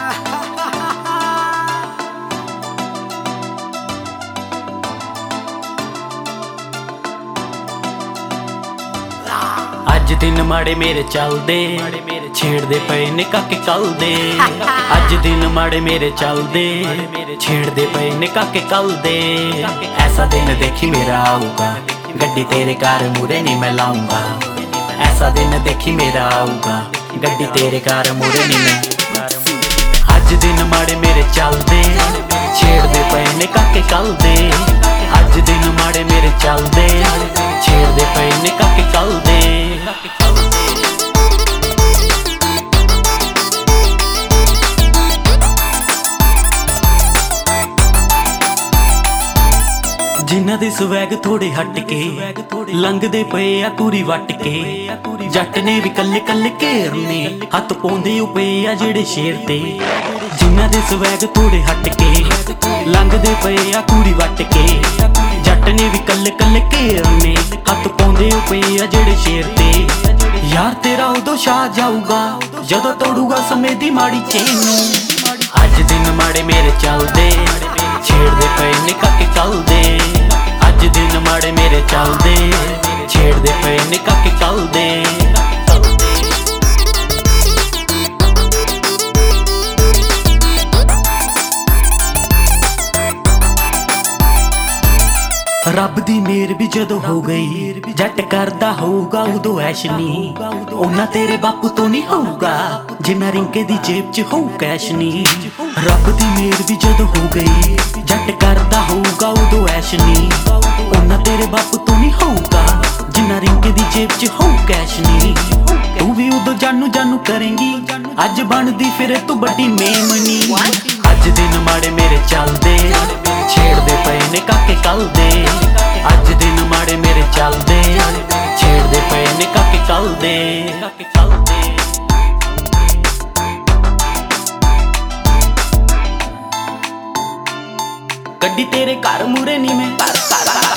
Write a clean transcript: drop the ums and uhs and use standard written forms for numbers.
अज दिन माड़े मेरे चलदे छेड़दे पए ने काके कल दे। अज दिन माड़े मेरे चलदे छेड़दे पए ने काके कल दे। ऐसा दिन देखी मेरा आऊगा, गड्डी तेरे कार मुरे नहीं मैं लाऊंगा। ऐसा दिन देखी मेरा आऊगा, गड्डी तेरे कार मुरे नहीं मैं। अज दिन माड़े मेरे चलदे छेड़दे पए ने काके कल दे। अज दिन माड़े मेरे चलदे छेड़दे पए ने काके कल दे। जिन्हां दे स्वैग थोड़े हट के लंघदे पे आ कूरी वट के। जट ने भी कल्ले कल्ले घेरने हत्थ पाउंदे पे आ जेड़े शेर ते। जिन्हां दे स्वैग थोड़े हट के लंघदे पे आ कूरी वट के। जट ने भी कल्ले कल्ले घेरने हत्थ पाउंदे पे आ जेड़े शेर ते। यार तेरा उदों छा जाऊगा जदों तोड़ूगा समय दी माड़ी चेन। अज दिन माड़े मेरे चलदे छेड़दे पे ने काके कल दे। अज दिन माड़े मेरे चलदे छेड़दे पे ने काके कल दे। रब दी मेहर भी जदों हो गई जट करदा होऊगा उदों ऐश नी। ओना तेरे बापू तो नहीं होऊगा जिन्ना रिंके दी जेब च होऊ कैश नी। रब दी मेहर भी जदों हो गई जट करदा होऊगा उदों ऐश नी। ओना तेरे बापू तो नहीं होऊगा जिन्ना रिंके दी जेब च होऊ कैश नी। तू भी उदों जानू जानू करेंगी अज बनदी फिर तू बड़ी मेमनी। अज दिन माड़े मेरे चलदे छेड़दे पे ने काके कल दे। अज दिन माड़े मेरे चलदे छेड़दे पे ने काके कल दे। गड्डी तेरे घर मुरे नहीं मैं